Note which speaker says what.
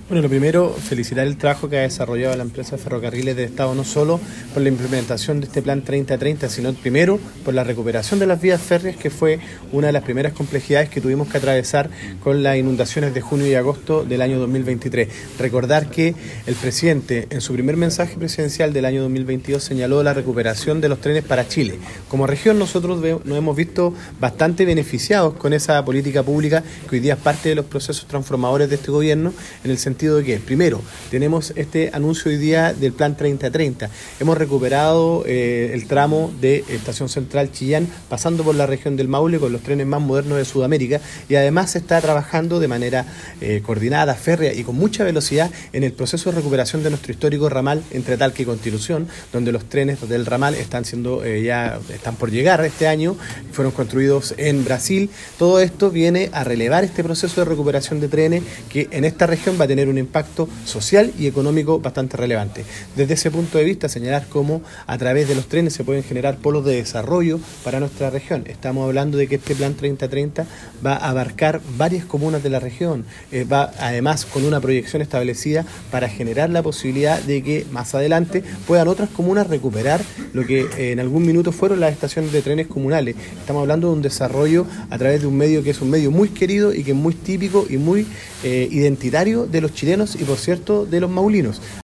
Speaker 1: Bueno, lo primero, felicitar el trabajo que ha desarrollado la empresa de Ferrocarriles del Estado, no solo por la implementación de este plan 30-30, sino primero por la recuperación de las vías férreas, que fue una de las primeras complejidades que tuvimos que atravesar con las inundaciones de junio y agosto del año 2023. Recordar que el presidente, en su primer mensaje presidencial del año 2022, señaló la recuperación de los trenes para Chile. Como región, nosotros nos hemos visto bastante beneficiados con esa política pública que hoy día es parte de los procesos transformadores de este gobierno, en el sentido de que, primero, tenemos este anuncio hoy día del plan 30-30. Hemos recuperado el tramo de Estación Central Chillán, pasando por la región del Maule, con los trenes más modernos de Sudamérica, y además se está trabajando de manera coordinada, férrea y con mucha velocidad en el proceso de recuperación de nuestro histórico ramal entre Talca y Constitución, donde los trenes del ramal están por llegar este año, fueron construidos en Brasil. Todo esto viene a relevar este proceso de recuperación de trenes que en esta región va a tener un impacto social y económico bastante relevante. Desde ese punto de vista, señalar cómo a través de los trenes se pueden generar polos de desarrollo para nuestra región. Estamos hablando de que este plan 30-30 va a abarcar varias comunas de la región, va además con una proyección establecida para generar la posibilidad de que más adelante puedan otras comunas recuperar lo que en algún minuto fueron las estaciones de trenes comunales. Estamos hablando de un desarrollo a través de un medio que es un medio muy querido y que es muy típico y muy identitario de los chilenos y, por cierto, de los maulinos.